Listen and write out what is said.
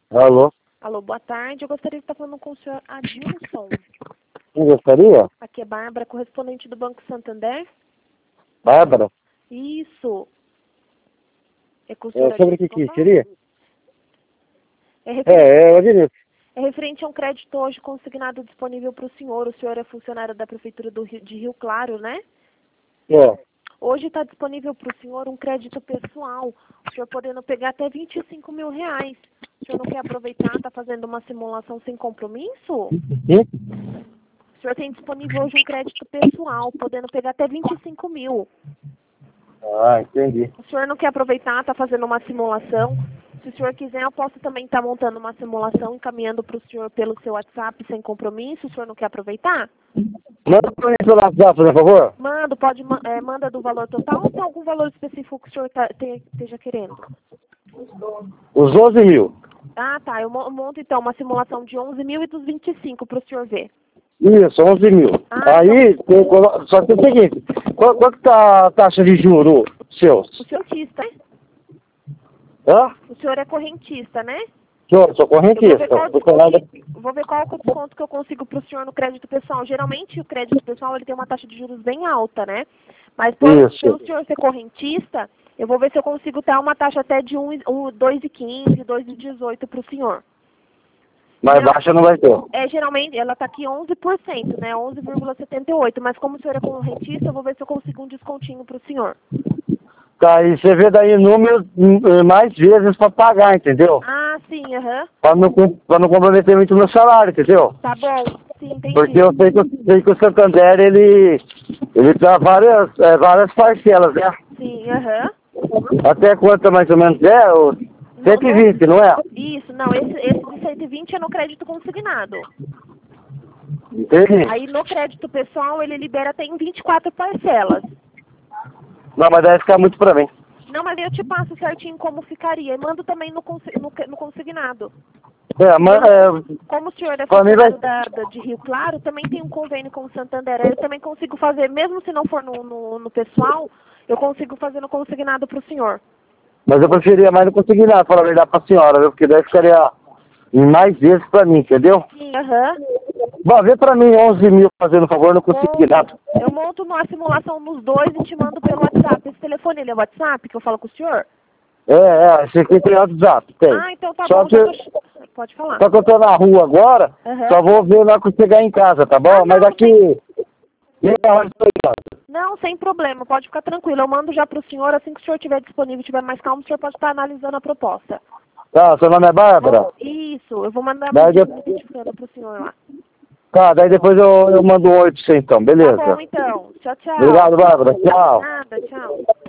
Alô? Alô, boa tarde. Eu gostaria de estar falando com o senhor Adilson. Quem gostaria? Aqui é Bárbara, correspondente do Banco Santander. Bárbara? Isso. É com o senhor Sobre o Adilson que falo? seria? É Eu diria. referente a um crédito hoje consignado disponível para o senhor. O senhor é funcionário da Prefeitura de Rio Claro, né? É. Hoje está disponível para o senhor um crédito pessoal. O senhor podendo pegar até R$ 25 mil. O senhor não quer aproveitar, está fazendo uma simulação sem compromisso? Sim? O senhor tem disponível hoje um crédito pessoal, podendo pegar até 25 mil. Ah, entendi. O senhor não quer aproveitar, está fazendo uma simulação. Se o senhor quiser, eu posso também estar montando uma simulação, encaminhando para o senhor pelo seu WhatsApp sem compromisso. O senhor não quer aproveitar? Manda pra mim pelo WhatsApp, por favor. Manda, manda do valor total ou tem algum valor específico que o senhor esteja querendo? Os 11 mil. Ah, tá. Eu monto então uma simulação de 11 mil e dos 25 para o senhor ver. Isso, 11 mil. Ah, Aí, só que é o seguinte, qual que tá a taxa de juros seus? O senhor é correntista, né? Hã? O senhor é correntista, né? Sou correntista. Vou ver qual é o desconto que eu consigo para o senhor no crédito pessoal. Geralmente o crédito pessoal ele tem uma taxa de juros bem alta, né? Mas pelo senhor ser correntista, eu vou ver se eu consigo ter uma taxa até de 2,15, 2,18 para o senhor. Mais baixa não vai ter. Geralmente ela está aqui 11%, né? 11,78. Mas como o senhor é correntista, eu vou ver se eu consigo um descontinho para o senhor. Tá, e você vê daí números mais vezes pra pagar, entendeu? Ah, sim, aham. Pra não comprometer muito meu salário, entendeu? Tá bom, sim, entendi. Porque eu sei que o Santander, ele dá várias parcelas, né? Sim, aham. Até quanto mais ou menos é? 120, não é? Isso, não, esse de 120 é no crédito consignado. Entendi. Aí no crédito pessoal ele libera até em 24 parcelas. Não, mas deve ficar muito pra mim. Não, mas eu te passo certinho como ficaria. E mando também no consignado. Como o senhor é funcionário de Rio Claro, também tem um convênio com o Santander. Eu também consigo fazer, mesmo se não for no pessoal, eu consigo fazer no consignado para o senhor. Mas eu preferia mais no consignado, falar a verdade pra senhora, viu? Porque daí ficaria mais vezes pra mim, entendeu? Sim, aham. Bom, vê pra mim 11 mil, fazendo favor, no consignado. Eu monto uma simulação nos dois e te mando pelo WhatsApp. Esse telefone, ele é WhatsApp que eu falo com o senhor? Esse aqui tem WhatsApp, tem. Ah, então tá Só bom. Pode falar. Só que eu tô na rua agora, só vou ver lá quando chegar em casa, tá bom? Mas aqui... Não, sem problema, pode ficar tranquilo. Eu mando já pro senhor, assim que o senhor estiver disponível, estiver mais calmo, o senhor pode estar analisando a proposta. Tá, seu nome é Bárbara? Isso, eu vou mandar pro senhor lá. Tá, daí depois eu mando um 8 então, beleza? Tá bom, então. Tchau, tchau. Obrigado, Bárbara. Tchau. Nada, tchau.